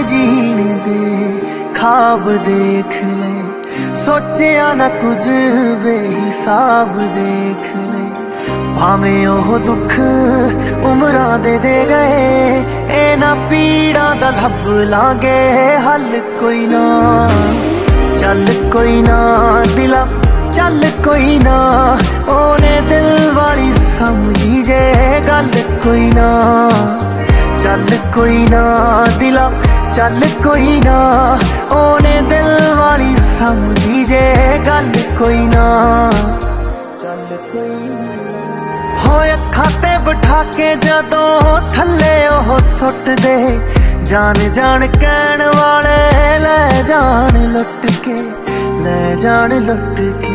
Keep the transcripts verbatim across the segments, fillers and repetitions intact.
जीण दे ख्वाब देख ले, सोचिया ना कुछ बेहिसाब देख ले। भावें ओह दुख उमरां दे दे गए, इन्हां पीड़ां दा लभ लांगे हल कोई ना। चल कोई ना दिला चल कोई ना, ओने दिल वाली समझी जे गल कोई ना। चल कोई ना दिला चल कोई ना, ओने दिल वाली समझी जे गल कोई ना। चल कोई ना हो अखां ते बिठा के जदों थल्ले ओह सुट दे, जान जान कहण वाले ले जान लुट के, ले जान लुट के।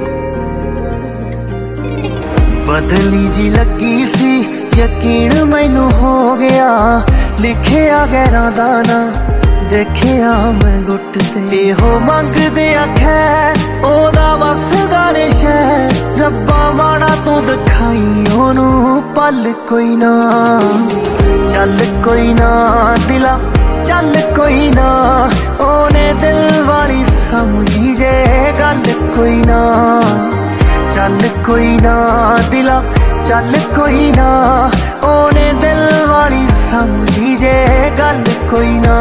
बदली जी लगी सी यकीन मैनू हो गया, लिखिया गैरां दा ना देखिया मैं गुट ते। हो मंगदे खैर ओदा वसदा रिशा, रब्बा माड़ा तू दिखाई ओनू पल कोई ना। चल कोई ना दिला चल कोई ना, ओने दिल वाली समझी जे गल कोई ना। चल कोई ना दिला चल कोई ना, ओने दिल वाली समझी जे गल कोई ना।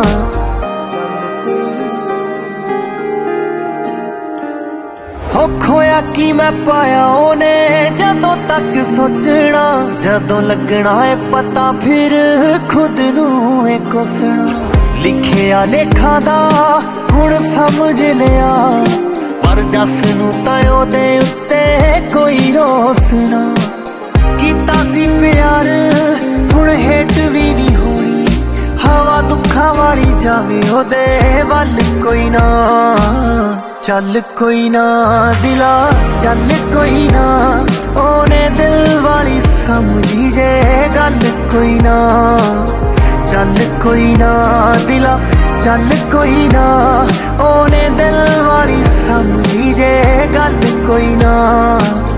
हो खोया की मैं पाया ओने जदों तक सोचना, जदों लगना है पता फिर खुद नू है कोसना। लिखिया लेखा दा हुण समझ लिया, पर जस नू तां ओदे उत्ते कोई रोस ना। कीता सी प्यार हुण हेट भी नहीं होनी, हवा दुखा वाली जावे ओदे वल कोई ना। चल कोई ना दिला चल कोई ना, ओने दिल वाली समझी जे गल कोई ना। चल कोई ना दिला चल कोई ना, ओने दिल वाली समझी जे गल कोई ना।